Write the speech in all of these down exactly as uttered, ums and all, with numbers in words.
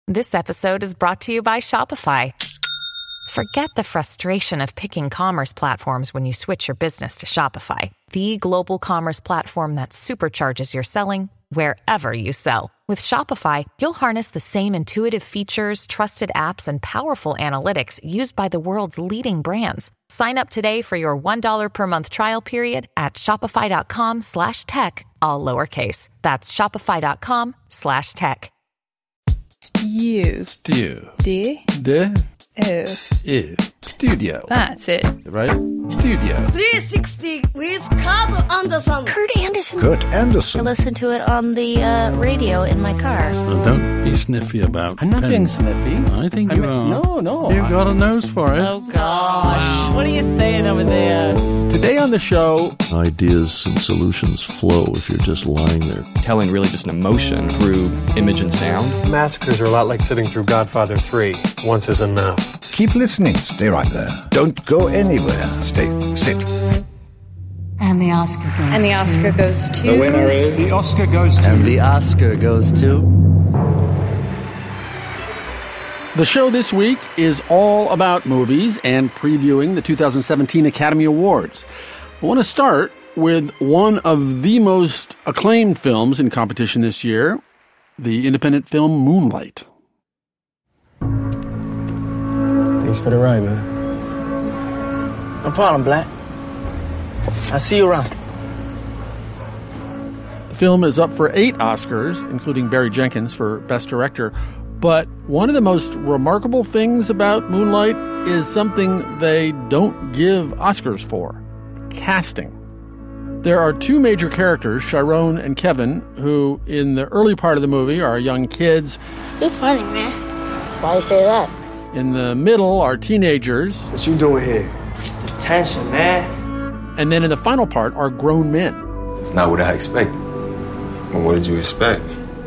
This episode is brought to you by Shopify. Forget the frustration of picking commerce platforms when you switch your business to Shopify, the global commerce platform that supercharges your selling wherever you sell. With Shopify, you'll harness the same intuitive features, trusted apps, and powerful analytics used by the world's leading brands. Sign up today for your one dollar per month trial period at shopify.com slash tech, all lowercase. That's shopify.com slash tech. Stew. Stew. D. D. Ew. Ew. Studio. That's it. Right? Studio. three sixty with Kurt Anderson. Kurt Anderson. Kurt I Anderson. listen to it on the uh, radio in my car. So don't be sniffy about I'm not pens. being sniffy. I think I you mean, are. No, no. You've got a nose for it. Oh, gosh. What are you saying over there? Today on the show, Ideas and solutions flow if you're just lying there. Telling really just an emotion through image and sound. Massacres are a lot like sitting through Godfather three. Once is enough. Keep listening. Stay right there. Don't go anywhere. Stay. Sit. And the Oscar goes And the Oscar to... goes to... The winner is... The Oscar goes to... And the Oscar goes to... the show this week is all about movies and previewing the two thousand seventeen Academy Awards. I want to start with one of the most acclaimed films in competition this year, the independent film Moonlight. Thanks for the ride, man. No problem, Black. I'll see you around. The film is up for eight Oscars, including Barry Jenkins for Best Director. But one of the most remarkable things about Moonlight is something they don't give Oscars for: casting. There are two major characters, Chiron and Kevin, who in the early part of the movie are young kids. You're funny, man. Why you say that? In the middle are teenagers. What you doing here? Detention, man. And then in the final part are grown men. It's not what I expected. Well, what did you expect?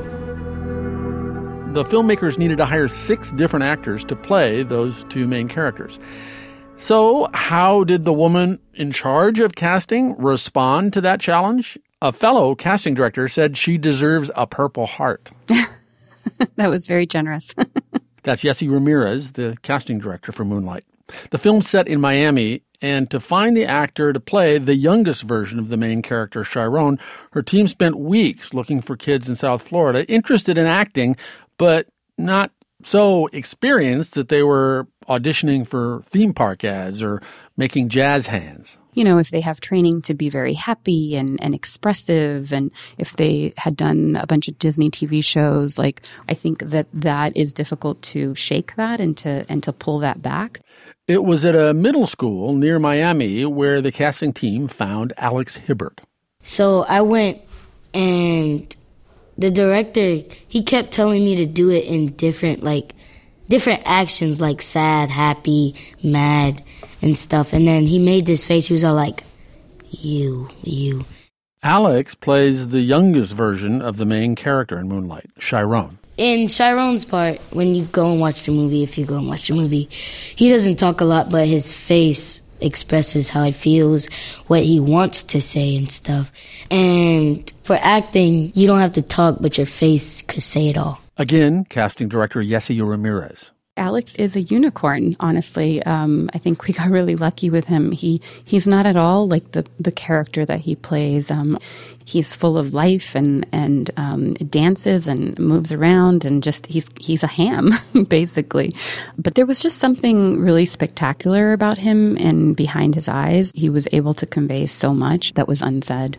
The filmmakers needed to hire six different actors to play those two main characters. So how did the woman in charge of casting respond to that challenge? A fellow casting director said she deserves a Purple Heart. That was very generous. That's Yessi Ramirez, the casting director for Moonlight. The film's set in Miami, and to find the actor to play the youngest version of the main character, Chiron, her team spent weeks looking for kids in South Florida interested in acting, but not so experienced that they were auditioning for theme park ads or making jazz hands. You know, if they have training to be very happy and, and expressive, and if they had done a bunch of Disney T V shows, like, I think that that is difficult to shake that and to and to pull that back. It was at a middle school near Miami where the casting team found Alex Hibbert. So I went, and the director, he kept telling me to do it in different, like, different actions, like sad, happy, mad, and stuff. And then he made this face. He was all like, you, you. Alex plays the youngest version of the main character in Moonlight, Chiron. In Chiron's part, when you go and watch the movie, if you go and watch the movie, he doesn't talk a lot, but his face expresses how he feels, what he wants to say and stuff. And for acting, you don't have to talk, but your face could say it all. Again, casting director Yessi Ramirez. Alex is a unicorn, honestly. Um, I think we got really lucky with him. He he's not at all like the, the character that he plays. Um, he's full of life and and um, dances and moves around, and just he's he's a ham basically. But there was just something really spectacular about him, and behind his eyes, he was able to convey so much that was unsaid.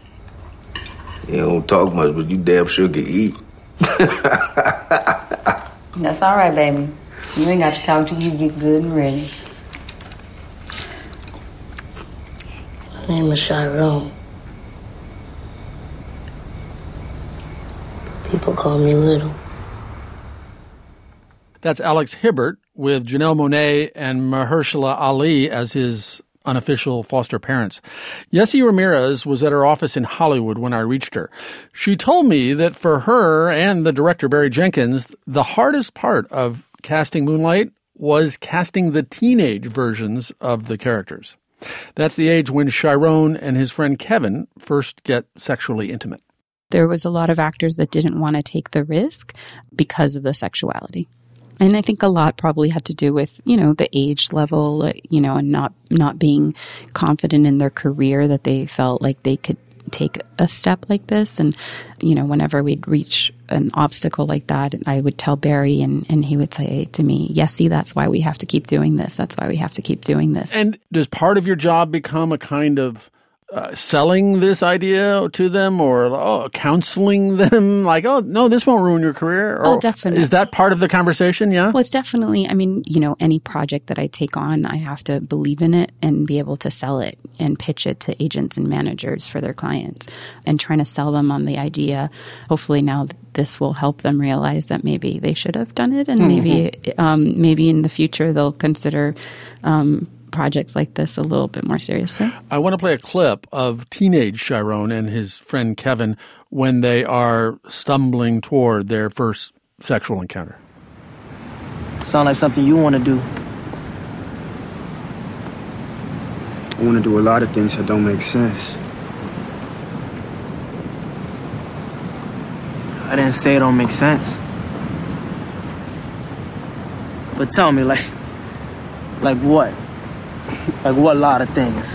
You don't talk much, but you damn sure can eat. That's all right, baby. You ain't got to talk till you get good and ready. My name is Chiron. People call me Little. That's Alex Hibbert with Janelle Monáe and Mahershala Ali as his unofficial foster parents. Yessi Ramirez was at her office in Hollywood when I reached her. She told me that for her and the director, Barry Jenkins, the hardest part of casting Moonlight was casting the teenage versions of the characters. That's the age when Chiron and his friend Kevin first get sexually intimate. there was a lot of actors that didn't want to take the risk because of the sexuality. And I think a lot probably had to do with, you know, the age level, you know, and not, not being confident in their career that they felt like they could take a step like this. And, you know, whenever we'd reach an obstacle like that, I would tell Barry and, and he would say to me, yes, see, that's why we have to keep doing this. That's why we have to keep doing this. And does part of your job become a kind of Uh, selling this idea to them or oh, counseling them like, oh, no, this won't ruin your career? Or oh, definitely. Is that part of the conversation? Yeah. Well, it's definitely, I mean, you know, any project that I take on, I have to believe in it and be able to sell it and pitch it to agents and managers for their clients and trying to sell them on the idea. Hopefully now this will help them realize that maybe they should have done it and mm-hmm. maybe, um, maybe in the future they'll consider, um, projects like this a little bit more seriously. I want to play a clip of teenage Chiron and his friend Kevin when they are stumbling toward their first sexual encounter. Sound like something you want to do. I want to do a lot of things that don't make sense. I didn't say it don't make sense. But tell me, like, like what? Like what lot of things?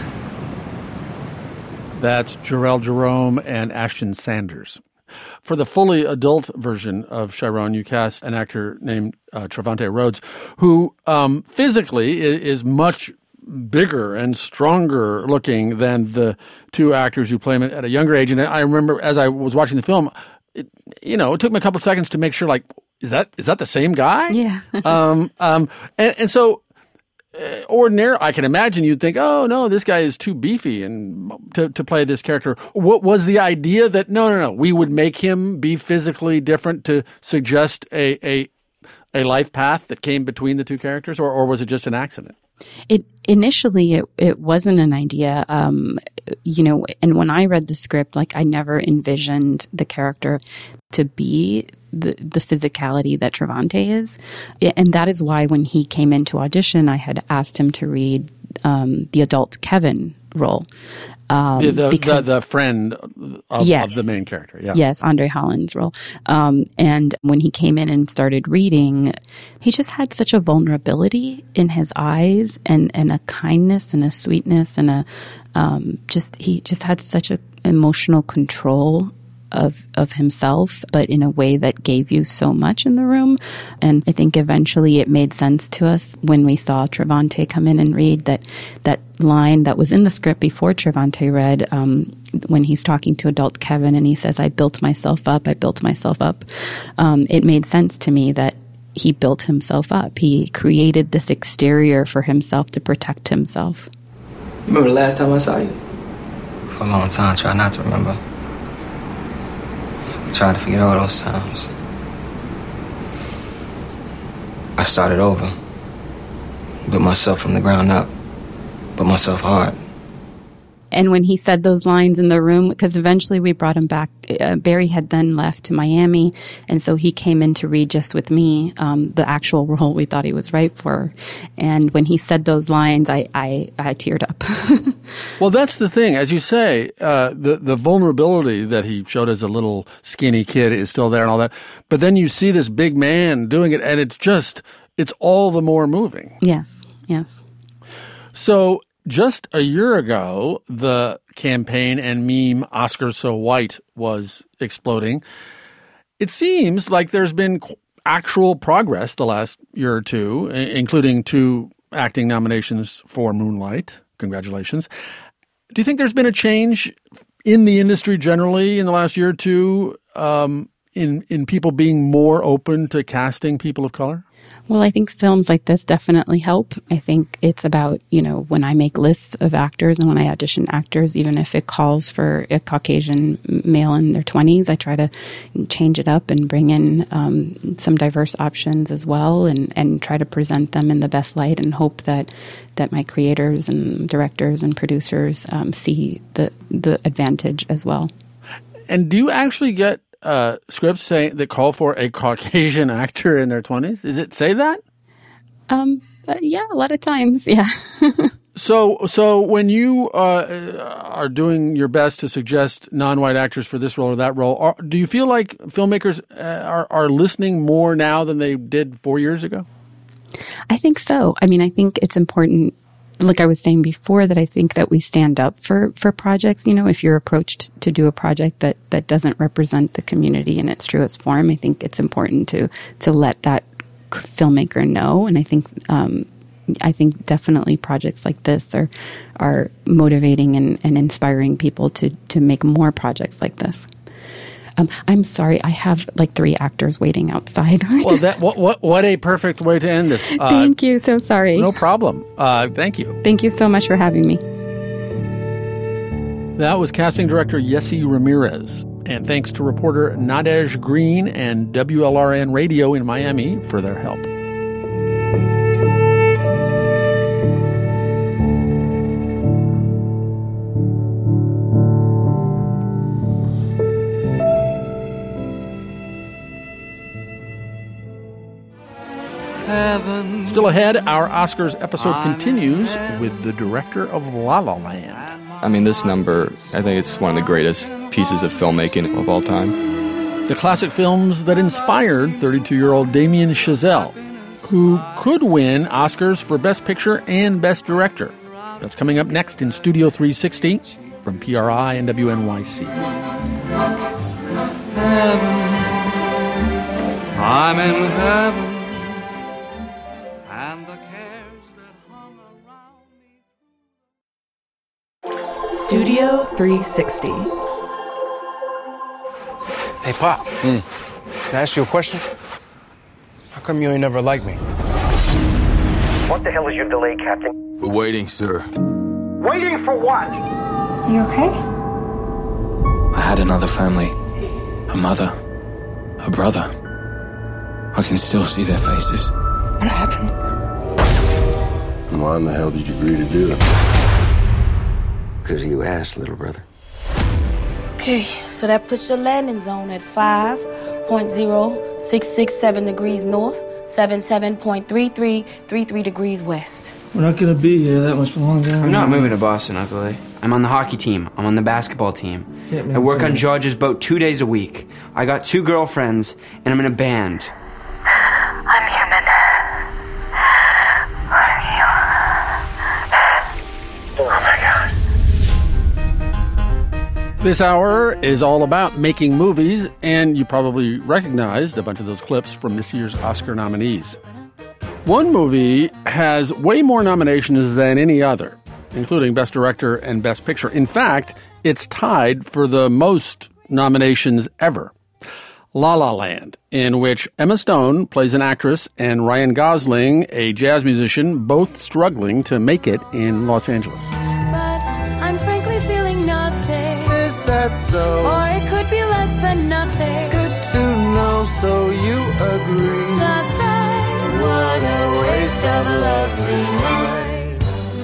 That's Jarrell Jerome and Ashton Sanders. For the fully adult version of Chiron, you cast an actor named uh, Trevante Rhodes, who um, physically is, is much bigger and stronger looking than the two actors who play him at a younger age. And I remember as I was watching the film, it, you know, it took me a couple of seconds to make sure, like, is that is that the same guy? Yeah. um, um, and, and so... Uh, ordinary, I can imagine you'd think, oh, no, this guy is too beefy and to, to play this character. What was the idea that, no, no, no, we would make him be physically different to suggest a a, a life path that came between the two characters, or, or was it just an accident? It initially it it wasn't an idea, um, you know. And when I read the script, like I never envisioned the character to be the the physicality that Trevante is, and that is why when he came into audition, I had asked him to read um, the adult Kevin role. Um, the, the, because, the, the friend of, yes, of the main character. Yeah. Yes, Andre Holland's role. Um, and when he came in and started reading, he just had such a vulnerability in his eyes and, and a kindness and a sweetness and a um, just he just had such a emotional control of of himself, but in a way that gave you so much in the room. And I think eventually it made sense to us when we saw Trevante come in and read that that line that was in the script before Trevante read, um, when he's talking to adult Kevin and he says, I built myself up, I built myself up. Um, it made sense to me that he built himself up. He created this exterior for himself to protect himself. Remember the last time I saw you? For a long time, try not to remember. I tried to forget all those times. I started over. Built myself from the ground up. Built myself hard. And when he said those lines in the room, because eventually we brought him back, uh, Barry had then left to Miami, and so he came in to read just with me, um, the actual role we thought he was right for. And when he said those lines, I, I, I teared up. Well, that's the thing. As you say, uh, the, the vulnerability that he showed as a little skinny kid is still there and all that. But then you see this big man doing it, and it's just, it's all the more moving. Yes, yes. So just a year ago, the campaign and meme Oscar So White was exploding. It seems like there's been actual progress the last year or two, including two acting nominations for Moonlight. Congratulations. Do you think there's been a change in the industry generally in the last year or two um, in, in people being more open to casting people of color? Well, I think films like this definitely help. I think it's about, you know, when I make lists of actors and when I audition actors, even if it calls for a Caucasian male in their twenties, I try to change it up and bring in um, some diverse options as well and, and try to present them in the best light and hope that, that my creators and directors and producers um, see the, the advantage as well. And do you actually get Uh, scripts saying that call for a Caucasian actor in their twenties? Does it say that? Um, uh, yeah, a lot of times, yeah. So, so when you uh, are doing your best to suggest non-white actors for this role or that role, are, do you feel like filmmakers uh, are, are listening more now than they did four years ago? I think so. I mean, I think it's important, like I was saying before, that I think that we stand up for, for projects. You know, if you're approached to do a project that, that doesn't represent the community in its truest form, I think it's important to, to let that filmmaker know. And I think, um, I think definitely projects like this are are motivating and, and inspiring people to, to make more projects like this. Um, I'm sorry, I have like three actors waiting outside. Well, that, what, what what a perfect way to end this. Uh, thank you. So sorry. No problem. Uh, thank you. Thank you so much for having me. That was casting director Yessi Ramirez. And thanks to reporter Nadej Green and W L R N Radio in Miami for their help. Heaven. Still ahead, our Oscars episode continues with the director of La La Land. I mean, this number, I think it's one of the greatest pieces of filmmaking of all time. The classic films that inspired thirty-two-year-old Damien Chazelle, who could win Oscars for Best Picture and Best Director. That's coming up next in Studio three sixty from P R I and W N Y C. Heaven. I'm in heaven. Studio three sixty. Hey, Pop. Mm. Can I ask you a question? How come you ain't never liked me? What the hell is your delay, Captain? We're waiting, sir. Waiting for what? Are you okay? I had another family. A mother. A brother. I can still see their faces. What happened? Why in the hell did you agree to do it? Because you asked, little brother. Okay, so that puts your landing zone at five point zero six six seven degrees north, seventy-seven point three three three three degrees west. We're not going to be here that much longer. I'm not moving to Boston, Ugly. I'm on the hockey team. I'm on the basketball team. I work on George's boat two days a week. I got two girlfriends, and I'm in a band. I'm human. What are you? Oh, my God. This hour is all about making movies, and you probably recognized a bunch of those clips from this year's Oscar nominees. One movie has way more nominations than any other, including Best Director and Best Picture. In fact, it's tied for the most nominations ever. La La Land, in which Emma Stone plays an actress and Ryan Gosling, a jazz musician, both struggling to make it in Los Angeles. But I'm frankly feeling nothing. Is that so? Or it could be less than nothing. Good to know, so you agree. That's right. What a waste of a lovely night.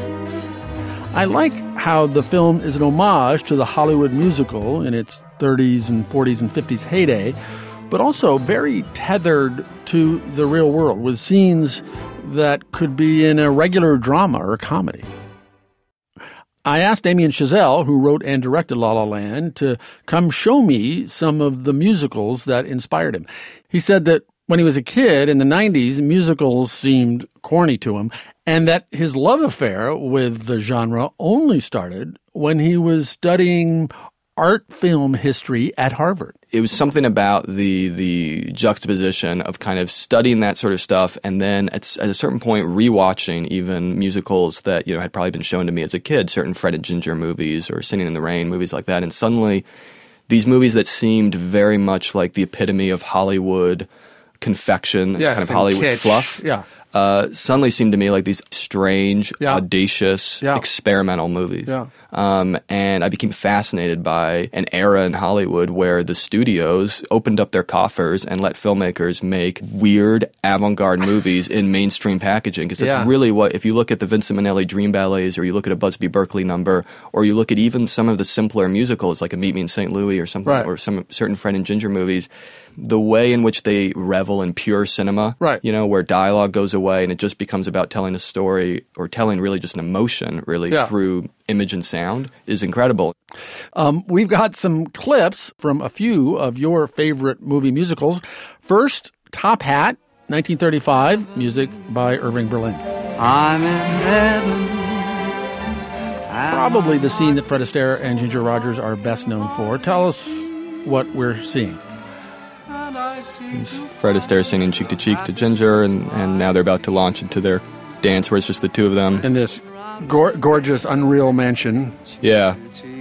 I like how the film is an homage to the Hollywood musical in its thirties and forties and fifties heyday, but also very tethered to the real world with scenes that could be in a regular drama or comedy. I asked Damien Chazelle, who wrote and directed La La Land, to come show me some of the musicals that inspired him. He said that when he was a kid in the nineties, musicals seemed corny to him, and that his love affair with the genre only started when he was studying art film history at Harvard. It was something about the the juxtaposition of kind of studying that sort of stuff and then at, at a certain point rewatching even musicals that, you know, had probably been shown to me as a kid, certain Fred and Ginger movies or Singing in the Rain, movies like that. And suddenly these movies that seemed very much like the epitome of Hollywood confection, yes, kind of Hollywood kitsch. fluff, yeah. uh, suddenly seemed to me like these strange, yeah. audacious, yeah. experimental movies. Yeah. Um, and I became fascinated by an era in Hollywood where the studios opened up their coffers and let filmmakers make weird avant-garde movies in mainstream packaging. Because that's yeah. really what, if you look at the Vincent Minnelli Dream Ballets, or you look at a Busby Berkeley number, or you look at even some of the simpler musicals like a Meet Me in Saint Louis or something, right. or some certain Fred and Ginger movies, the way in which they revel in pure cinema, right. you know, where dialogue goes away, away, and it just becomes about telling a story or telling really just an emotion really yeah. through image and sound is incredible. Um, we've got some clips from a few of your favorite movie musicals. First, Top Hat, nineteen thirty-five, music by Irving Berlin. I'm in heaven. Probably the scene that Fred Astaire and Ginger Rogers are best known for. Tell us what we're seeing. It's Fred Astaire singing Cheek to Cheek to Ginger, and, and now they're about to launch into their dance where it's just the two of them. In this go- gorgeous, unreal mansion. Yeah.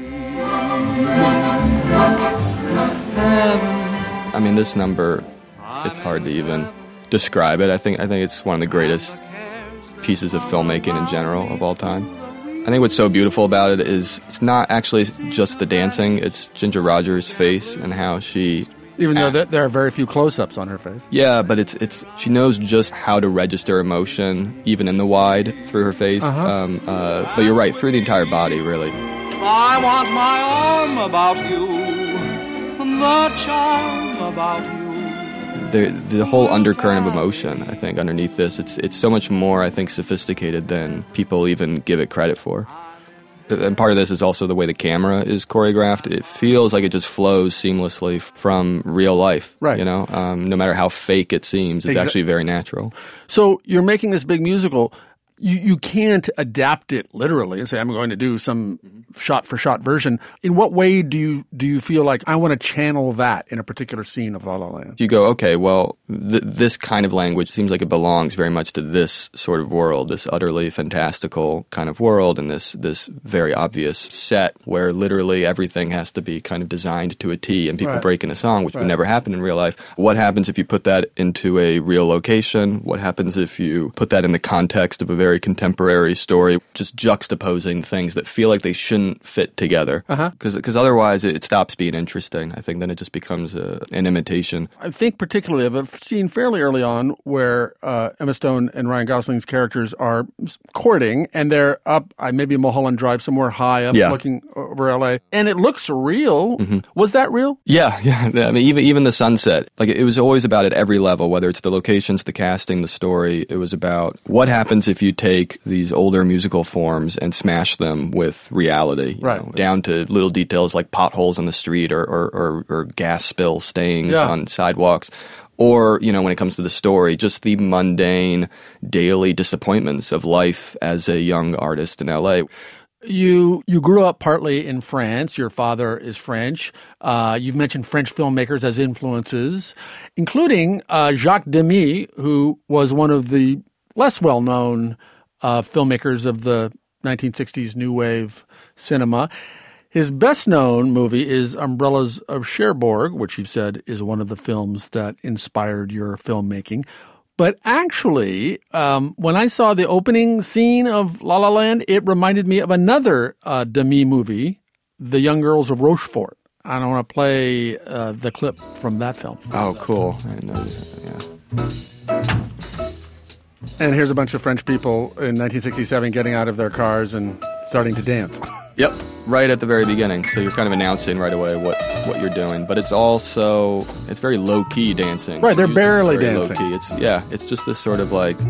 I mean, this number, it's hard to even describe it. I think I think it's one of the greatest pieces of filmmaking in general of all time. I think what's so beautiful about it is it's not actually just the dancing, it's Ginger Rogers' face and how she... Even though th- there are very few close-ups on her face. Yeah, but it's it's she knows just how to register emotion, even in the wide, through her face. Uh-huh. Um, uh, but you're right, through the entire body, really. I want my arm about you, the charm about you. The the whole undercurrent of emotion, I think, underneath this, it's it's so much more, I think, sophisticated than people even give it credit for. And part of this is also the way the camera is choreographed. It feels like it just flows seamlessly from real life. Right. You know, um, no matter how fake it seems, it's Exa- actually very natural. So you're making this big musical. You you can't adapt it literally and say, I'm going to do some shot-for-shot version. In what way do you do you feel like I want to channel that in a particular scene of La La Land? You go, okay, well, th- this kind of language seems like it belongs very much to this sort of world, this utterly fantastical kind of world, and this this very obvious set where literally everything has to be kind of designed to a T, and people Right. break in a song, which Right. would never happen in real life. What happens if you put that into a real location? What happens if you put that in the context of a very contemporary story, just juxtaposing things that feel like they shouldn't fit together? Uh-huh. Because otherwise it stops being interesting. I think then it just becomes a, an imitation. I think particularly of a scene fairly early on where uh, Emma Stone and Ryan Gosling's characters are courting, and they're up, uh, maybe Mulholland Drive, somewhere high up, Yeah. looking over L A, and it looks real. Mm-hmm. Was that real? Yeah, yeah. I mean, even even the sunset, like it was always about at every level, whether it's the locations, the casting, the story. It was about what happens if you take these older musical forms and smash them with reality, you Right. know, down to little details like potholes on the street or or, or, or gas spill stains Yeah. on sidewalks. Or, you know, when it comes to the story, just the mundane daily disappointments of life as a young artist in L A. You you grew up partly in France. Your father is French. Uh, you've mentioned French filmmakers as influences, including uh, Jacques Demy, who was one of the less well-known uh, filmmakers of the nineteen sixties New Wave cinema. His best-known movie is Umbrellas of Cherbourg, which you've said is one of the films that inspired your filmmaking. But actually, um, when I saw the opening scene of La La Land, it reminded me of another uh, Demy movie, The Young Girls of Rochefort. I don't want to play uh, the clip from that film. Oh, cool. I didn't know that. Yeah. And here's a bunch of French people in nineteen sixty-seven getting out of their cars and starting to dance. Yep, right at the very beginning. So you're kind of announcing right away what, what you're doing. But it's also, it's very low-key dancing. Right, they're Music's barely very dancing. Low-key. It's, yeah, it's just this sort of like,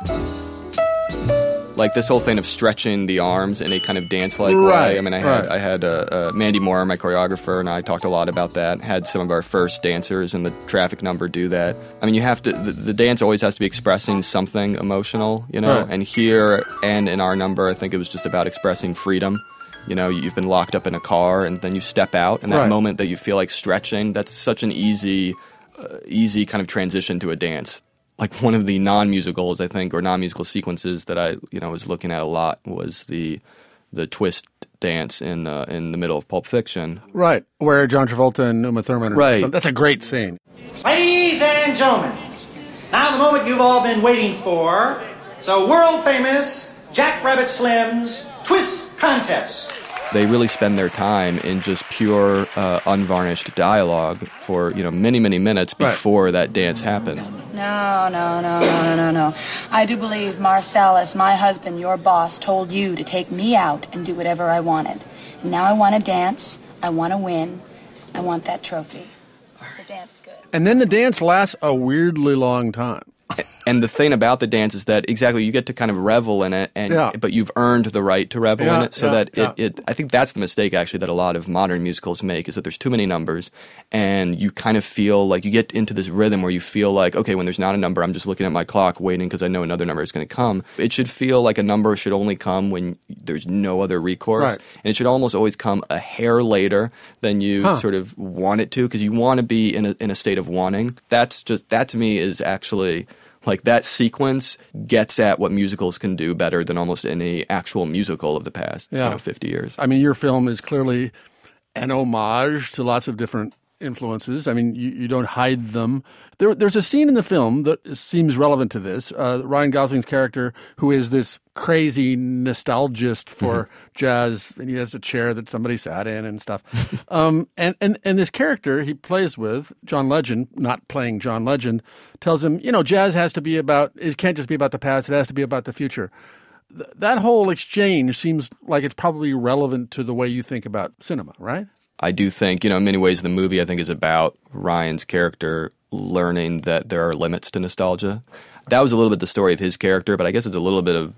like this whole thing of stretching the arms in a kind of dance-like Right, way. I mean, I had, right. I had uh, uh, Mandy Moore, my choreographer, and I talked a lot about that. Had some of our first dancers in the Traffic number do that. I mean, you have to, the, the dance always has to be expressing something emotional, you know? Right. And here and in our number, I think it was just about expressing freedom. You know, you've been locked up in a car, and then you step out, and that Right. moment that you feel like stretching, that's such an easy, uh, easy kind of transition to a dance. Like one of the non-musicals, I think, or non-musical sequences that I, you know, was looking at a lot was the the twist dance in uh, in the middle of Pulp Fiction. Right, where John Travolta and Uma Thurman are. Right. So that's a great scene. Ladies and gentlemen, now the moment you've all been waiting for. It's a world-famous Jack Rabbit Slim's Twist Contest. They really spend their time in just pure, uh, unvarnished dialogue for, you know, many, many minutes before that dance happens. No, no, no, no, no, no, no. I do believe Marcellus, my husband, your boss, told you to take me out and do whatever I wanted. Now I want to dance. I want to win. I want that trophy. So dance good. And then the dance lasts a weirdly long time. And the thing about the dance is that exactly you get to kind of revel in it, and Yeah. but you've earned the right to revel Yeah, in it. So yeah, that yeah. it, it, I think that's the mistake actually that a lot of modern musicals make is that there's too many numbers, and you kind of feel like you get into this rhythm where you feel like, okay, when there's not a number, I'm just looking at my clock waiting because I know another number is going to come. It should feel like a number should only come when there's no other recourse, Right. and it should almost always come a hair later than you Huh. sort of want it to because you want to be in a in a state of wanting. That's just that to me is actually. Like, that sequence gets at what musicals can do better than almost any actual musical of the past Yeah. you know, fifty years. I mean, your film is clearly an homage to lots of different influences. I mean, you, you don't hide them. There, there's a scene in the film that seems relevant to this. Uh, Ryan Gosling's character, who is this crazy nostalgist for Mm-hmm. jazz, and he has a chair that somebody sat in and stuff. um, and, and, and this character he plays with, John Legend, not playing John Legend, tells him, you know, jazz has to be about, it can't just be about the past, it has to be about the future. Th- that whole exchange seems like it's probably relevant to the way you think about cinema, right? I do think, you know, in many ways the movie I think is about Ryan's character learning that there are limits to nostalgia. That was a little bit the story of his character, but I guess it's a little bit of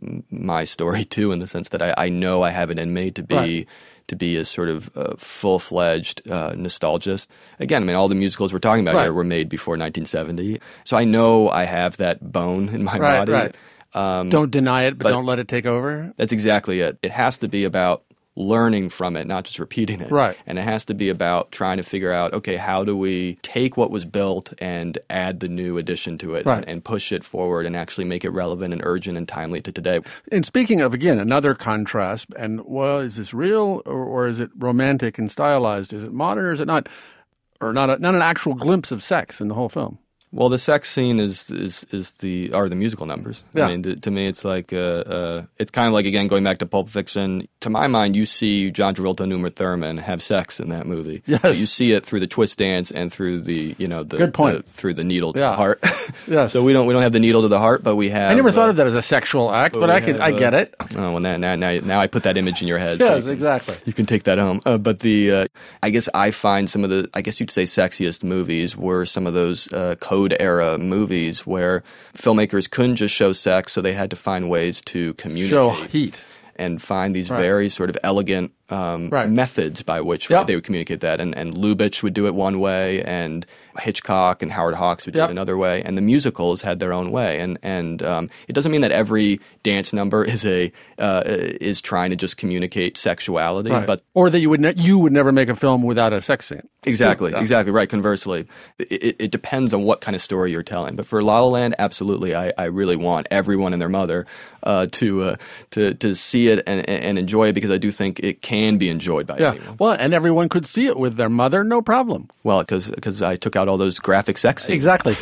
my story too, in the sense that I, I know I have it in me to be Right. to be a sort of uh, full-fledged uh, nostalgist. Again, I mean, all the musicals we're talking about Right. here were made before nineteen seventy, so I know I have that bone in my Right, body. right. Um, Don't deny it, but, but- don't let it take over. That's exactly it. It has to be about learning from it, not just repeating it. Right. And it has to be about trying to figure out, okay, how do we take what was built and add the new addition to it Right. and, and push it forward and actually make it relevant and urgent and timely to today. And speaking of, again, another contrast, and well, is this real or, or is it romantic and stylized? Is it modern or is it not? Or not, a, not an actual glimpse of sex in the whole film? Well, the sex scene is is is the are the musical numbers. Yeah. I mean, th- to me, it's like uh, uh, it's kind of like, again, going back to Pulp Fiction. To my mind, you see John Travolta and Uma Thurman have sex in that movie. Yes. But you see it through the twist dance and through the you know the, Good point. the- through the needle to Yeah. the heart. Yes. So we don't we don't have the needle to the heart, but we have. I never thought uh, of that as a sexual act, but we I could, have, I uh, get it. Oh well, now now now, now I put that image in your head. so Yes, you can- exactly. You can take that home. Uh, but the uh, I guess I find some of the I guess you'd say sexiest movies were some of those uh, Code era movies where filmmakers couldn't just show sex, so they had to find ways to communicate. Show heat. And find these Right. very sort of elegant um, Right. methods by which Yep. they would communicate that. And, and Lubitsch would do it one way, and Hitchcock and Howard Hawks would do Yep. it another way, and the musicals had their own way. And and um, it doesn't mean that every dance number is a uh, is trying to just communicate sexuality, Right. but or that you would ne- you would never make a film without a sex scene. Exactly, Yeah. exactly right. Conversely, it, it, it depends on what kind of story you're telling. But for La La Land, absolutely, I, I really want everyone and their mother uh, to uh, to to see it and, and enjoy it, because I do think it can be enjoyed by Yeah. anyone. Well, and everyone could see it with their mother, no problem. Well, because I took out all those graphic sex scenes. Exactly.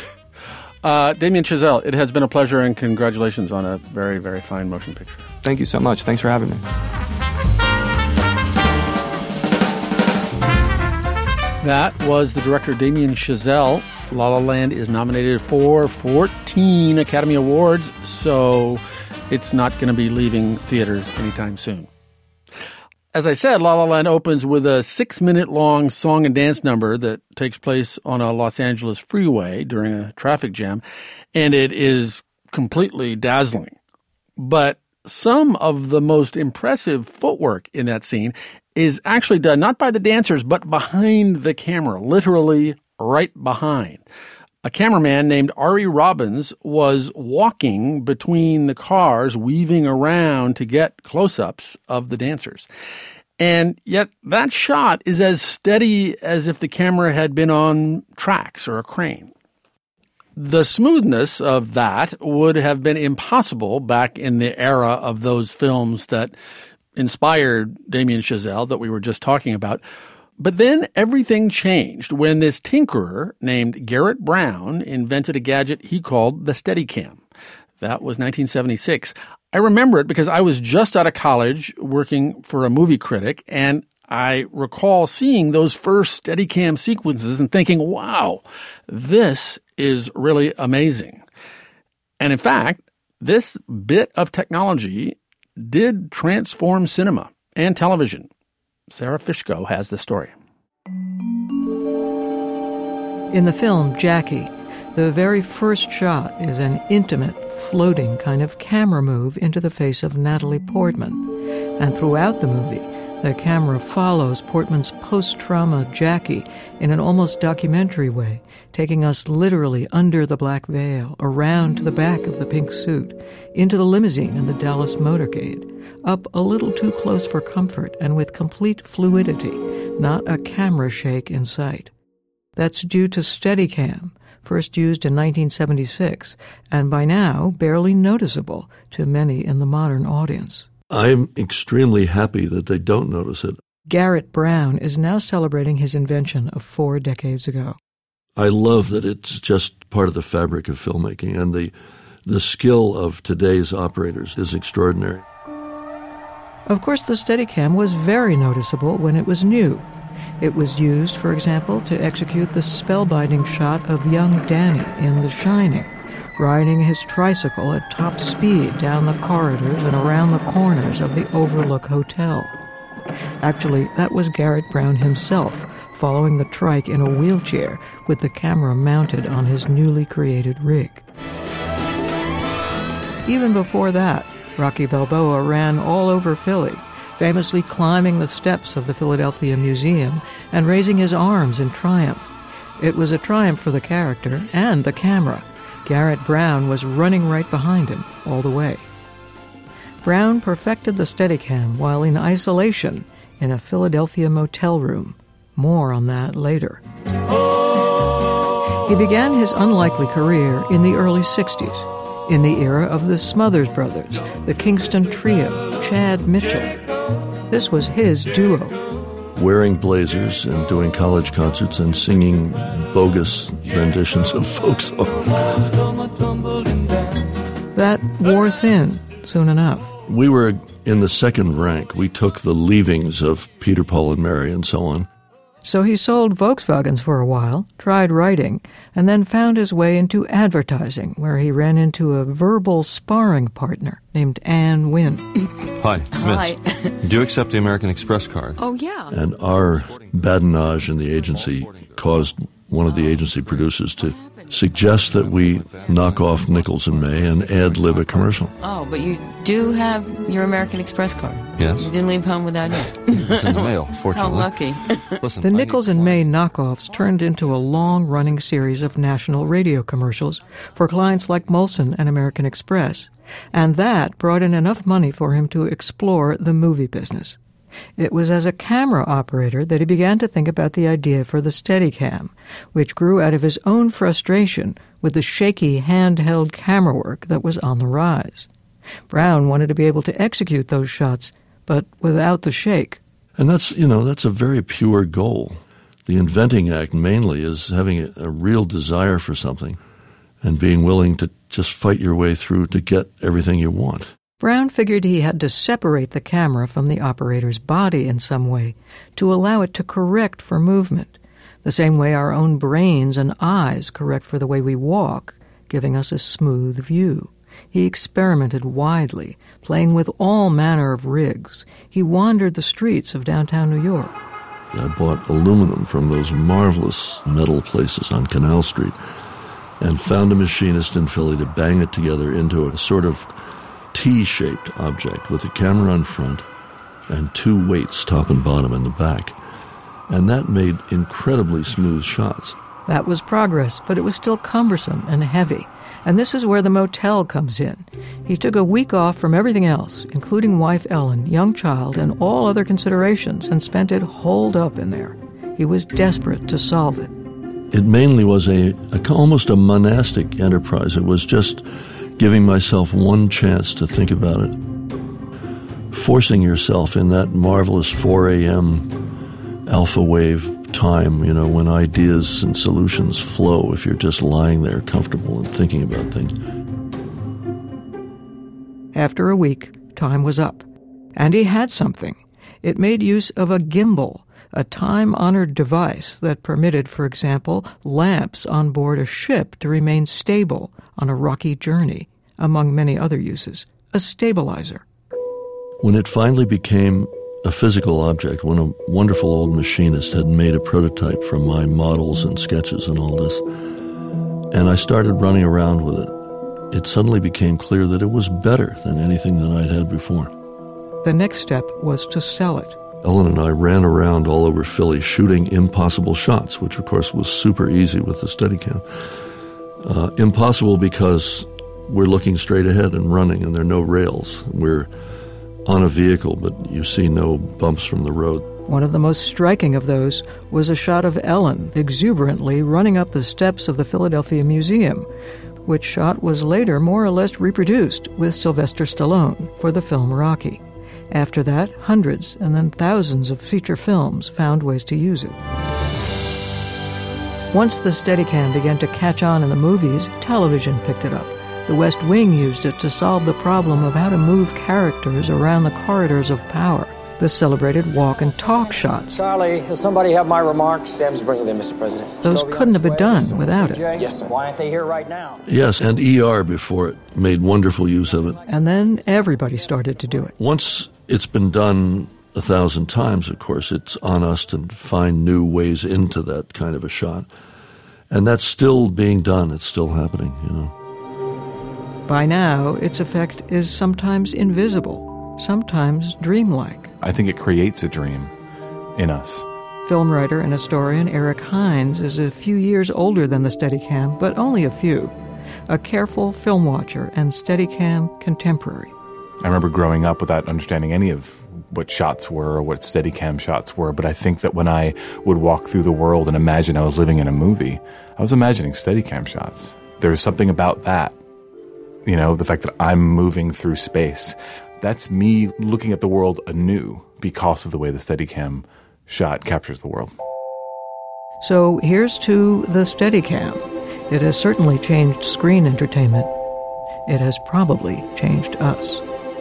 Uh, Damien Chazelle, it has been a pleasure, and congratulations on a very, very fine motion picture. Thank you so much. Thanks for having me. That was the director Damien Chazelle. La La Land is nominated for fourteen Academy Awards, so it's not going to be leaving theaters anytime soon. As I said, La La Land opens with a six-minute-long song and dance number that takes place on a Los Angeles freeway during a traffic jam, and it is completely dazzling. But some of the most impressive footwork in that scene is actually done not by the dancers, but behind the camera, literally right behind. A cameraman named Ari Robbins was walking between the cars, weaving around to get close-ups of the dancers. And yet that shot is as steady as if the camera had been on tracks or a crane. The smoothness of that would have been impossible back in the era of those films that inspired Damien Chazelle that we were just talking about. But then everything changed when this tinkerer named Garrett Brown invented a gadget he called the Steadicam. That was nineteen seventy-six. I remember it because I was just out of college working for a movie critic, and I recall seeing those first Steadicam sequences and thinking, wow, this is really amazing. And in fact, this bit of technology did transform cinema and television. Sarah Fishko has the story. In the film Jackie, The very first shot is an intimate, floating kind of camera move into the face of Natalie Portman. And throughout the movie, the camera follows Portman's post-trauma Jackie in an almost documentary way, taking us literally under the black veil, around to the back of the pink suit, into the limousine in the Dallas motorcade, up a little too close for comfort and with complete fluidity, not a camera shake in sight. That's due to Steadicam, first used in nineteen seventy-six, and by now barely noticeable to many in the modern audience. I'm extremely happy that they don't notice it. Garrett Brown is now celebrating his invention of four decades ago. I love that it's just part of the fabric of filmmaking, and the the skill of today's operators is extraordinary. Of course, the Steadicam was very noticeable when it was new. It was used, for example, to execute the spellbinding shot of young Danny in The Shining, riding his tricycle at top speed down the corridors and around the corners of the Overlook Hotel. Actually, that was Garrett Brown himself, following the trike in a wheelchair with the camera mounted on his newly created rig. Even before that, Rocky Balboa ran all over Philly, famously climbing the steps of the Philadelphia Museum and raising his arms in triumph. It was a triumph for the character and the camera. Garrett Brown was running right behind him all the way. Brown perfected the Steadicam while in isolation in a Philadelphia motel room. More on that later. He began his unlikely career in the early sixties, in the era of the Smothers Brothers, the Kingston Trio, Chad Mitchell. This was his duo. Wearing blazers and doing college concerts and singing bogus renditions of folk songs. That wore thin soon enough. We were in the second rank. We took the leavings of Peter, Paul, and Mary and so on. So he sold Volkswagens for a while, tried writing, and then found his way into advertising, where he ran into a verbal sparring partner named Ann Wynn. Hi, miss. Hi. Do you accept the American Express card? Oh, yeah. And our badinage in the agency caused one of the agency producers to suggest that we knock off Nichols and May and ad-lib a commercial. Oh, but you do have your American Express card. Yes. You didn't leave home without it. It's in the mail, fortunately. How lucky. Listen, the Nichols and May knockoffs turned into a long-running series of national radio commercials for clients like Molson and American Express, and that brought in enough money for him to explore the movie business. It was as a camera operator that he began to think about the idea for the Steadicam, which grew out of his own frustration with the shaky handheld camera work that was on the rise. Brown wanted to be able to execute those shots, but without the shake. And that's, you know, that's a very pure goal. The inventing act mainly is having a, a real desire for something and being willing to just fight your way through to get everything you want. Brown figured he had to separate the camera from the operator's body in some way to allow it to correct for movement, the same way our own brains and eyes correct for the way we walk, giving us a smooth view. He experimented widely, playing with all manner of rigs. He wandered the streets of downtown New York. I bought aluminum from those marvelous metal places on Canal Street and found a machinist in Philly to bang it together into a sort of T-shaped object with a camera on front and two weights, top and bottom, in the back. And that made incredibly smooth shots. That was progress, but it was still cumbersome and heavy. And this is where the motel comes in. He took a week off from everything else, including wife Ellen, young child, and all other considerations, and spent it holed up in there. He was desperate to solve it. It mainly was a, a almost a monastic enterprise. It was just giving myself one chance to think about it. Forcing yourself in that marvelous four a.m. alpha wave time, you know, when ideas and solutions flow if you're just lying there comfortable and thinking about things. After a week, time was up. And he had something. It made use of a gimbal, a time-honored device that permitted, for example, lamps on board a ship to remain stable on a rocky journey, among many other uses, a stabilizer. When it finally became a physical object, when a wonderful old machinist had made a prototype from my models and sketches and all this, and I started running around with it, it suddenly became clear that it was better than anything that I'd had before. The next step was to sell it. Ellen and I ran around all over Philly shooting impossible shots, which of course was super easy with the Steadicam. Uh, impossible because we're looking straight ahead and running and there are no rails. We're on a vehicle, but you see no bumps from the road. One of the most striking of those was a shot of Ellen exuberantly running up the steps of the Philadelphia Museum, which shot was later more or less reproduced with Sylvester Stallone for the film Rocky. After that, hundreds and then thousands of feature films found ways to use it. Once the Steadicam began to catch on in the movies, television picked it up. The West Wing used it to solve the problem of how to move characters around the corridors of power. The celebrated walk and talk shots. Charlie, does somebody have my remarks? Sam's bringing them, Mister President. Those couldn't have been done without it. Yes, sir. Why aren't they here right now? Yes, and E R before it made wonderful use of it. And then everybody started to do it. Once it's been done a thousand times, of course, it's on us to find new ways into that kind of a shot. And that's still being done. It's still happening, you know. By now, its effect is sometimes invisible, sometimes dreamlike. I think it creates a dream in us. Film writer and historian Eric Hines is a few years older than the Steadicam, but only a few. A careful film watcher and Steadicam contemporary. I remember growing up without understanding any of what shots were or what Steadicam shots were, but I think that when I would walk through the world and imagine I was living in a movie, I was imagining Steadicam shots. There was something about that. You know, the fact that I'm moving through space. That's me looking at the world anew because of the way the Steadicam shot captures the world. So here's to the Steadicam. It has certainly changed screen entertainment. It has probably changed us.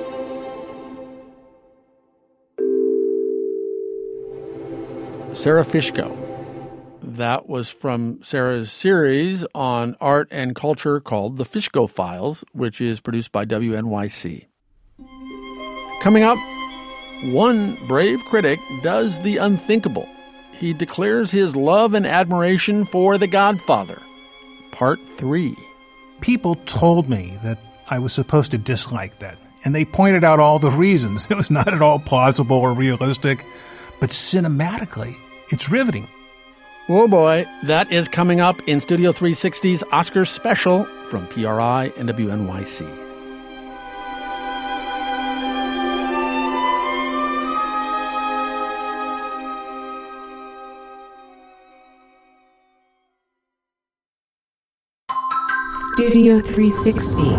Sarah Fishko. That was from Sarah's series on art and culture called The Fishko Files, which is produced by W N Y C. Coming up, one brave critic does the unthinkable. He declares his love and admiration for The Godfather. Part three. People told me that I was supposed to dislike that, and they pointed out all the reasons. It was not at all plausible or realistic, but cinematically, it's riveting. Oh boy, that is coming up in Studio three sixty's Oscar special from P R I and W N Y C. Studio three sixty.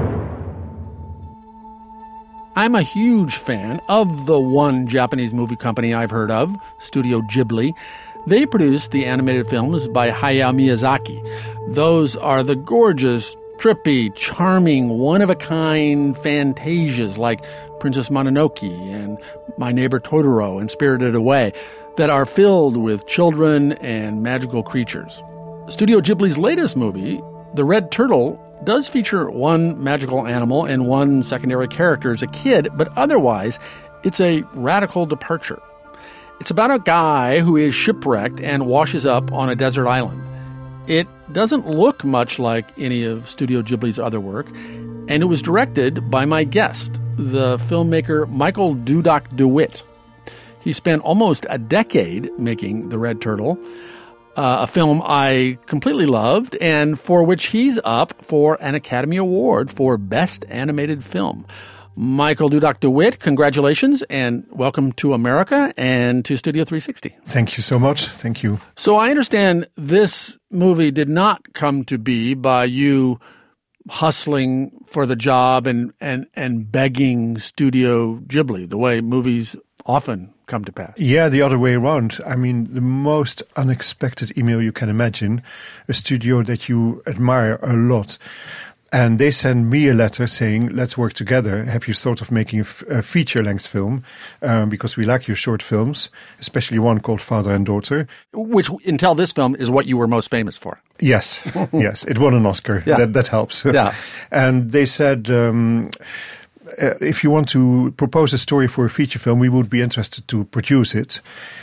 I'm a huge fan of the one Japanese movie company I've heard of, Studio Ghibli. They produce the animated films by Hayao Miyazaki. Those are the gorgeous, trippy, charming, one-of-a-kind fantasias like Princess Mononoke and My Neighbor Totoro and Spirited Away that are filled with children and magical creatures. Studio Ghibli's latest movie, The Red Turtle, does feature one magical animal and one secondary character as a kid, but otherwise, it's a radical departure. It's about a guy who is shipwrecked and washes up on a desert island. It doesn't look much like any of Studio Ghibli's other work, and it was directed by my guest, the filmmaker Michael Dudok de Wit. He spent almost a decade making The Red Turtle, uh, a film I completely loved, and for which he's up for an Academy Award for Best Animated Film. Michael Dudok de Wit, congratulations and welcome to America and to Studio three sixty. Thank you so much. Thank you. So I understand this movie did not come to be by you hustling for the job and, and, and begging Studio Ghibli, the way movies often come to pass. Yeah, the other way around. I mean, the most unexpected email you can imagine, a studio that you admire a lot. And they send me a letter saying, let's work together. Have you thought of making a, f- a feature-length film? Um, because we like your short films, especially one called Father and Daughter. Which, until this film, is what you were most famous for. Yes, yes. It won an Oscar. Yeah. That, that helps. Yeah. And they said, um, uh, if you want to propose a story for a feature film, we would be interested to produce it.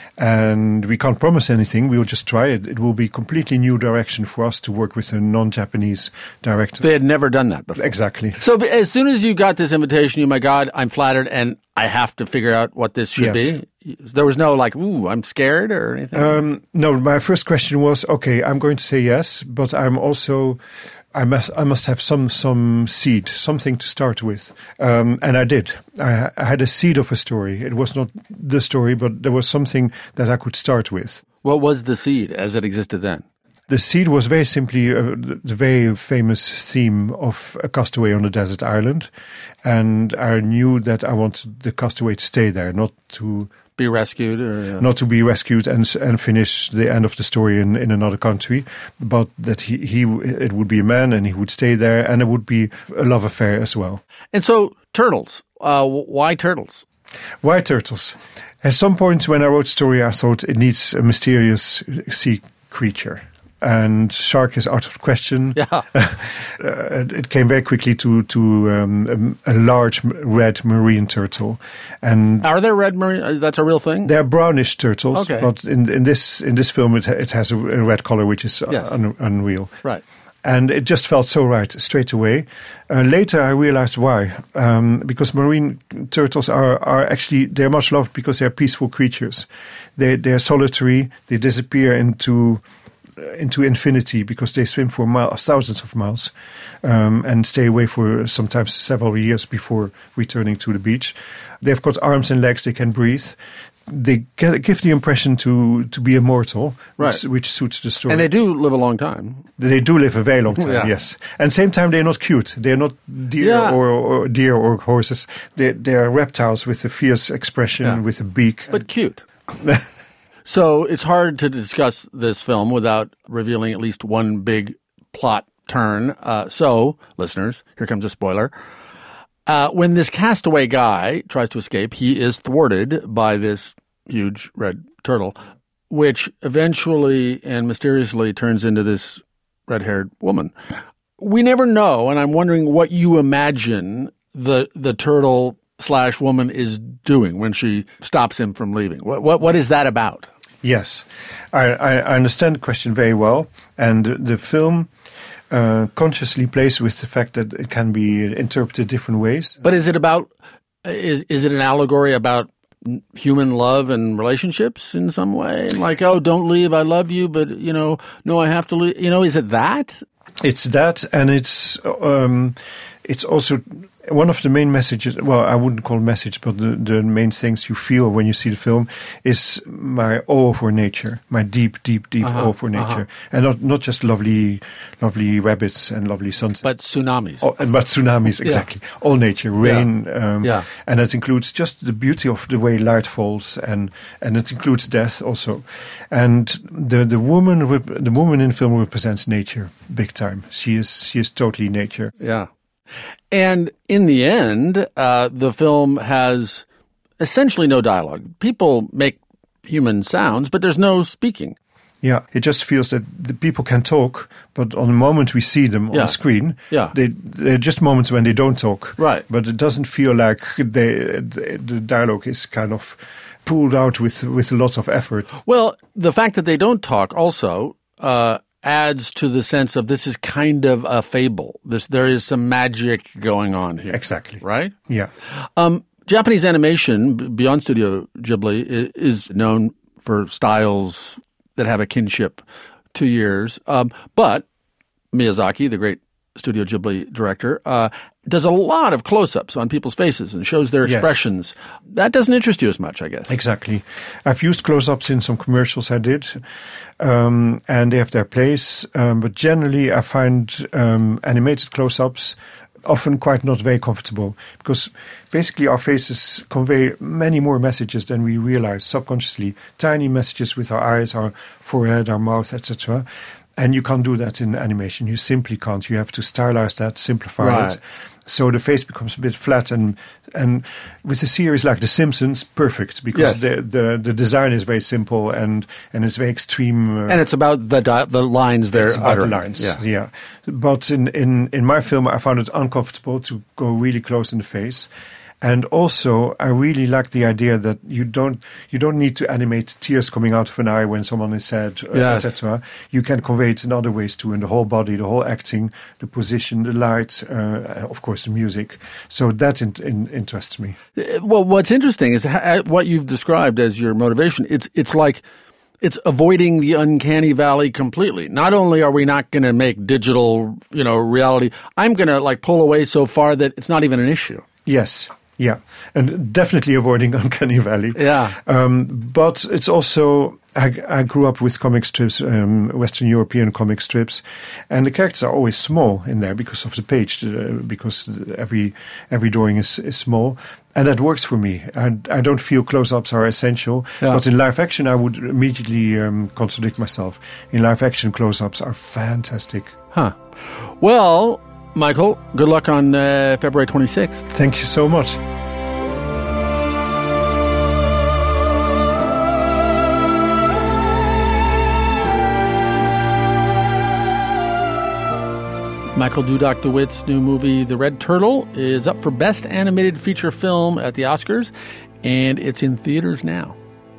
And we can't promise anything. We'll just try it. It will be a completely new direction for us to work with a non-Japanese director. They had never done that before. Exactly. So as soon as you got this invitation, you, my God, I'm flattered, and I have to figure out what this should Yes. be. There was no like, ooh, I'm scared or anything? Um, no, my first question was, okay, I'm going to say yes, but I'm also... I must, I must have some, some seed, something to start with. Um, and I did. I, I had a seed of a story. It was not the story, but there was something that I could start with. What was the seed as it existed then? The seed was very simply uh, the, the very famous theme of a castaway on a desert island. And I knew that I wanted the castaway to stay there, not to... Be rescued? Or, uh... Not to be rescued and and finish the end of the story in, in another country, but that he, he it would be a man and he would stay there, and it would be a love affair as well. And so, turtles. Uh, why turtles? Why turtles? At some point when I wrote the story, I thought it needs a mysterious sea creature. And shark is out of the question. Yeah. uh, it came very quickly to to um, a, a large red marine turtle. And are there red marine? That's a real thing. They're brownish turtles, okay. But in in this in this film, it it has a, a red color, which is yes. un, unreal. Right. And it just felt so right straight away. Uh, later, I realized why. Um, because marine turtles are, are actually, they're much loved because they're peaceful creatures. They, they're solitary. They disappear into... into infinity because they swim for miles, thousands of miles, um, and stay away for sometimes several years before returning to the beach. They've got arms and legs, they can breathe. They get, give the impression to, to be immortal, right. which, which suits the story. And they do live a long time. They do live a very long time, yeah. yes. And same time, they're not cute. They're not deer yeah. or, or deer or horses. They're, they're reptiles with a fierce expression, yeah. with a beak. But cute. So it's hard to discuss this film without revealing at least one big plot turn. Uh, so, listeners, here comes a spoiler. Uh, when this castaway guy tries to escape, he is thwarted by this huge red turtle, which eventually and mysteriously turns into this red-haired woman. We never know, and I'm wondering what you imagine the the turtle slash woman is doing when she stops him from leaving. What what, what is that about? Yes, I, I understand the question very well, and the film uh, consciously plays with the fact that it can be interpreted different ways. But is it about, is is it an allegory about human love and relationships in some way? Like, oh, don't leave, I love you, but, you know, no, I have to leave. You know, is it that? It's that, and it's um, it's also one of the main messages. Well, I wouldn't call it message, but the, the main things you feel when you see the film is my awe for nature, my deep, deep, deep uh-huh, awe for nature, uh-huh. and not not just lovely, lovely rabbits and lovely sunsets, but tsunamis. Oh, but tsunamis, exactly. Yeah. All nature, rain, yeah. Um, yeah. and that includes just the beauty of the way light falls, and and it includes death also. And the the woman the woman in the film represents nature big time. She is she is totally nature. Yeah. And in the end, uh, the film has essentially no dialogue. People make human sounds, but there's no speaking. Yeah, it just feels that the people can talk, but on the moment we see them yeah. on screen, yeah. they, they're just moments when they don't talk. Right. But it doesn't feel like they, the dialogue is kind of pulled out with, with lots of effort. Well, the fact that they don't talk also uh, adds to the sense of this is kind of a fable. This there is some magic going on here. Exactly. Right? Yeah. Um, Japanese animation, beyond Studio Ghibli, is known for styles that have a kinship to yours. Um, but Miyazaki, the great Studio Ghibli director, uh, does a lot of close-ups on people's faces and shows their expressions. Yes. That doesn't interest you as much, I guess. Exactly. I've used close-ups in some commercials I did, um, and they have their place. Um, but generally, I find um, animated close-ups often quite not very comfortable, because basically our faces convey many more messages than we realize subconsciously. Tiny messages with our eyes, our forehead, our mouth, et cetera. And you can't do that in animation. You simply can't. You have to stylize that, simplify right. it. So the face becomes a bit flat. And and with a series like The Simpsons, perfect, because yes. the, the the design is very simple and, and it's very extreme. Uh, and it's about the di- the lines there. It's about the lines, yeah. yeah. But in, in, in my film, I found it uncomfortable to go really close in the face. And also, I really like the idea that you don't you don't need to animate tears coming out of an eye when someone is sad, uh, Yes. et cetera. You can convey it in other ways too, in the whole body, the whole acting, the position, the light, uh, of course, the music. So that in, in, interests me. Well, what's interesting is ha- what you've described as your motivation. It's it's like it's avoiding the uncanny valley completely. Not only are we not going to make digital, you know, reality, I'm going to like pull away so far that it's not even an issue. Yes. Yeah, and definitely avoiding Uncanny Valley. Yeah. Um, but it's also, I, I grew up with comic strips, um, Western European comic strips, and the characters are always small in there because of the page, uh, because every every drawing is, is small. And that works for me. I, I don't feel close-ups are essential. Yeah. But in live action, I would immediately um, contradict myself. In live action, close-ups are fantastic. Huh. Well, Michael, good luck on uh, February twenty-sixth. Thank you so much. Michael Dudok de Wit's new movie, The Red Turtle, is up for Best Animated Feature Film at the Oscars, and it's in theaters now.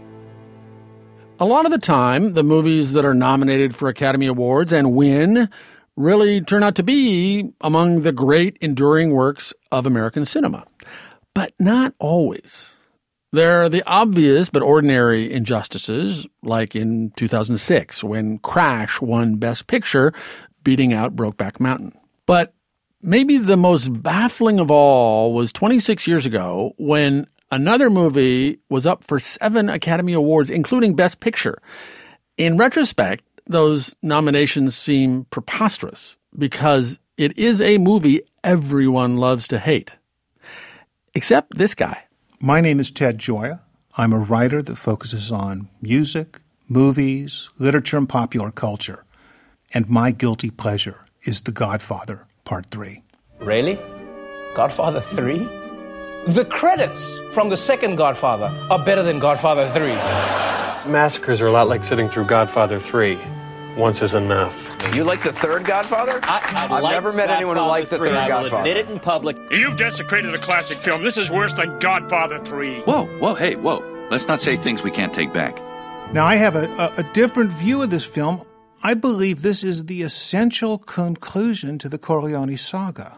A lot of the time, the movies that are nominated for Academy Awards and win really turn out to be among the great enduring works of American cinema. But not always. There are the obvious but ordinary injustices, like in two thousand six, when Crash won Best Picture, beating out Brokeback Mountain. But maybe the most baffling of all was twenty-six years ago when another movie was up for seven Academy Awards, including Best Picture. In retrospect, those nominations seem preposterous because it is a movie everyone loves to hate. Except this guy. My name is Ted Gioia. I'm a writer that focuses on music, movies, literature, and popular culture. And my guilty pleasure is The Godfather, Part three. Really? Godfather three? The credits from the second Godfather are better than Godfather three. Massacres are a lot like sitting through Godfather three. Once is enough. You like the third Godfather? I, I've like never met Godfather anyone who liked the three. third I will Godfather. admit it in public. You've desecrated a classic film. This is worse than Godfather three. Whoa, whoa, hey, whoa. Let's not say things we can't take back. Now, I have a, a, a different view of this film. I believe this is the essential conclusion to the Corleone saga.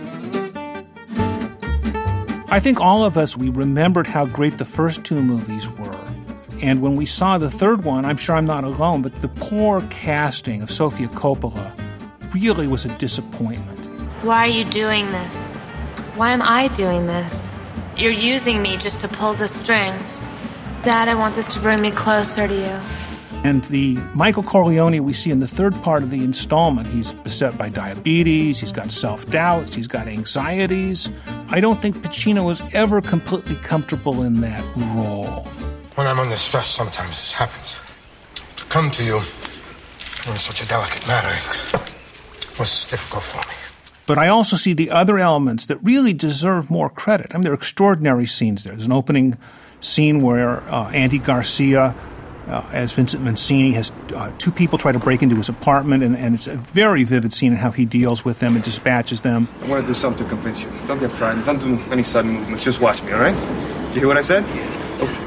I think all of us, we remembered how great the first two movies were. And when we saw the third one, I'm sure I'm not alone, but the poor casting of Sofia Coppola really was a disappointment. Why are you doing this? Why am I doing this? You're using me just to pull the strings. Dad, I want this to bring me closer to you. And the Michael Corleone we see in the third part of the installment, he's beset by diabetes, he's got self-doubts, he's got anxieties. I don't think Pacino was ever completely comfortable in that role. When I'm under stress, sometimes this happens. To come to you on such a delicate matter was difficult for me. But I also see the other elements that really deserve more credit. I mean, there are extraordinary scenes there. There's an opening scene where uh, Andy Garcia, uh, as Vincent Mancini, has uh, two people try to break into his apartment, and, and it's a very vivid scene in how he deals with them and dispatches them. I want to do something to convince you. Don't get frightened. Don't do any sudden movements. Just watch me, all right? Did you hear what I said? Okay.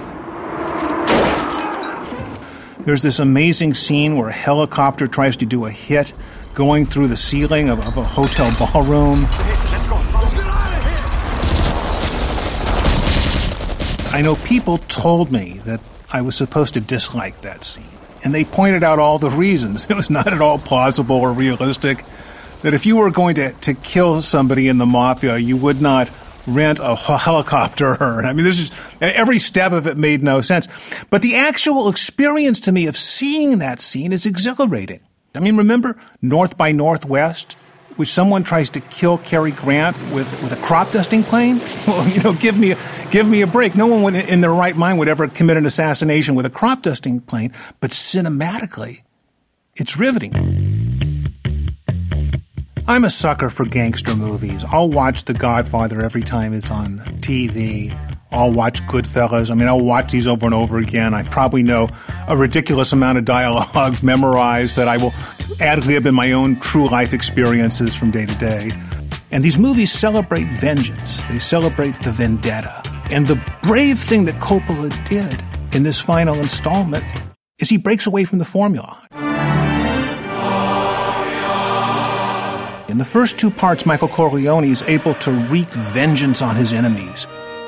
There's this amazing scene where a helicopter tries to do a hit going through the ceiling of, of a hotel ballroom. Let's go. Let's get out of here. I know people told me that I was supposed to dislike that scene, and they pointed out all the reasons. It was not at all plausible or realistic, that if you were going to, to kill somebody in the mafia, you would not rent a helicopter. I mean, this is every step of it made no sense. But the actual experience to me of seeing that scene is exhilarating. I mean, remember North by Northwest, which someone tries to kill Cary Grant with, with a crop dusting plane? Well, you know, give me a, give me a break. No one would, in their right mind would ever commit an assassination with a crop dusting plane. But cinematically, it's riveting. I'm a sucker for gangster movies. I'll watch The Godfather every time it's on T V. I'll watch Goodfellas. I mean, I'll watch these over and over again. I probably know a ridiculous amount of dialogue memorized that I will ad-lib in my own true life experiences from day to day. And these movies celebrate vengeance. They celebrate the vendetta. And the brave thing that Coppola did in this final installment is he breaks away from the formula. In the first two parts, Michael Corleone is able to wreak vengeance on his enemies.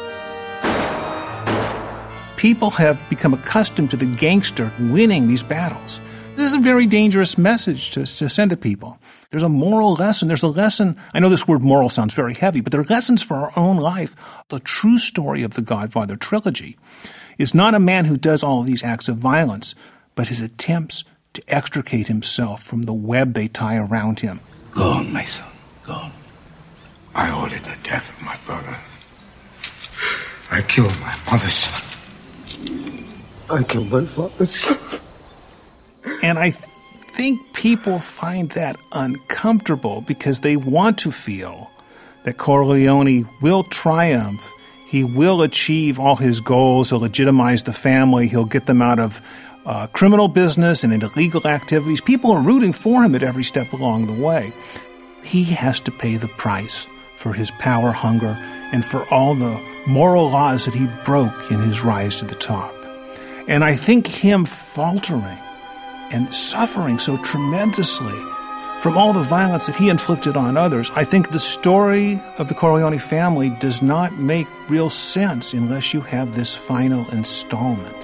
People have become accustomed to the gangster winning these battles. This is a very dangerous message to, to send to people. There's a moral lesson. There's a lesson. I know this word moral sounds very heavy, but there are lessons for our own life. The true story of the Godfather trilogy is not a man who does all of these acts of violence, but his attempts to extricate himself from the web they tie around him. Go on, my son. Go on. I ordered the death of my brother. I killed my mother's son. I killed my father's son. And I think people find that uncomfortable because they want to feel that Corleone will triumph. He will achieve all his goals. He'll legitimize the family. He'll get them out of uh, criminal business and into legal activities. People are rooting for him at every step along the way. He has to pay the price for his power hunger and for all the moral laws that he broke in his rise to the top. And I think him faltering and suffering so tremendously from all the violence that he inflicted on others, I think the story of the Corleone family does not make real sense unless you have this final installment.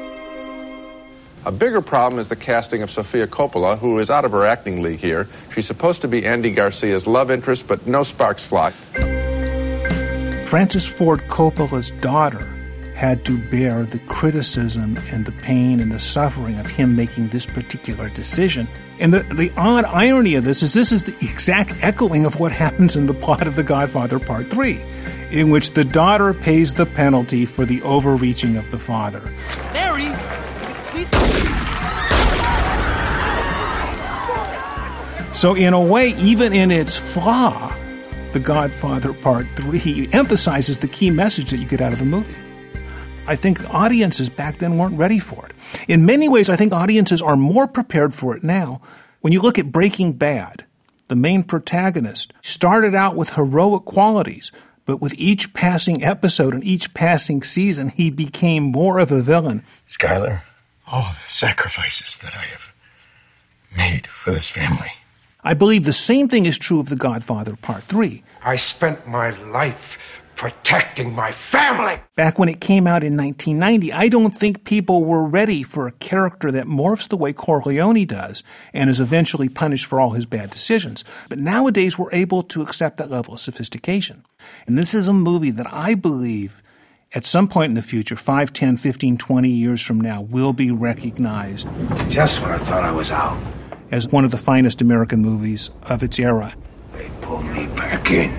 A bigger problem is the casting of Sofia Coppola, who is out of her acting league here. She's supposed to be Andy Garcia's love interest, but no sparks fly. Francis Ford Coppola's daughter had to bear the criticism and the pain and the suffering of him making this particular decision. And the, the odd irony of this is this is the exact echoing of what happens in the plot of The Godfather Part three, in which the daughter pays the penalty for the overreaching of the father. Mary, please. So in a way, even in its flaw, The Godfather Part three emphasizes the key message that you get out of the movie. I think audiences back then weren't ready for it. In many ways, I think audiences are more prepared for it now. When you look at Breaking Bad, the main protagonist started out with heroic qualities, but with each passing episode and each passing season, he became more of a villain. Skyler, all the sacrifices that I have made for this family. I believe the same thing is true of The Godfather Part three. I spent my life protecting my family. Back when it came out in nineteen ninety, I don't think people were ready for a character that morphs the way Corleone does and is eventually punished for all his bad decisions. But nowadays, we're able to accept that level of sophistication. And this is a movie that I believe at some point in the future, five, ten, fifteen, twenty years from now, will be recognized. Just when I thought I was out, as one of the finest American movies of its era. They pulled me back in.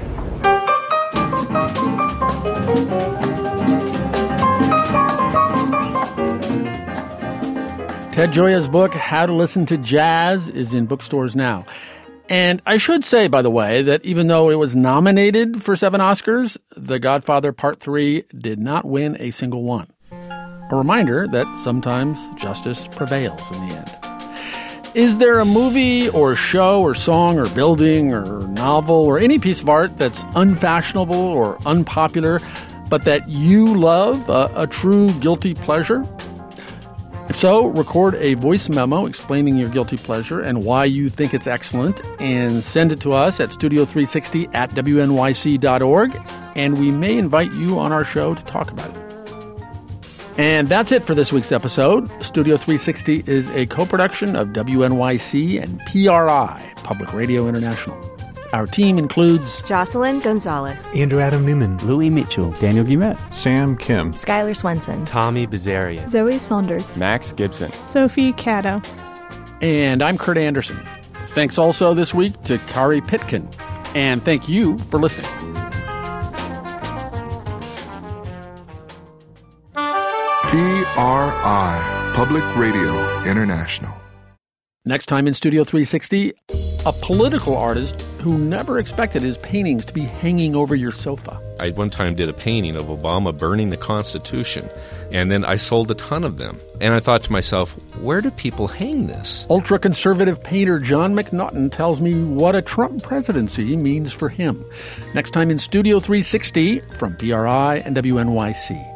Ted Gioia's book, How to Listen to Jazz, is in bookstores now. And I should say, by the way, that even though it was nominated for seven Oscars, The Godfather Part three did not win a single one. A reminder that sometimes justice prevails in the end. Is there a movie or show or song or building or novel or any piece of art that's unfashionable or unpopular, but that you love, a, a true guilty pleasure? If so, record a voice memo explaining your guilty pleasure and why you think it's excellent, and send it to us at studio three sixty at W N Y C dot org, and we may invite you on our show to talk about it. And that's it for this week's episode. Studio three sixty is a co-production of W N Y C and P R I, Public Radio International. Our team includes Jocelyn Gonzalez, Andrew Adam Newman, Louis Mitchell, Daniel Guillemette, Sam Kim, Skylar Swenson, Tommy Bazarian, Zoe Saunders, Max Gibson, Sophie Caddo. And I'm Kurt Anderson. Thanks also this week to Kari Pitkin. And thank you for listening. P R I, Public Radio International. Next time in Studio three sixty, a political artist who never expected his paintings to be hanging over your sofa. I one time did a painting of Obama burning the Constitution, and then I sold a ton of them. And I thought to myself, where do people hang this? Ultra-conservative painter John McNaughton tells me what a Trump presidency means for him. Next time in Studio three sixty from P R I and W N Y C.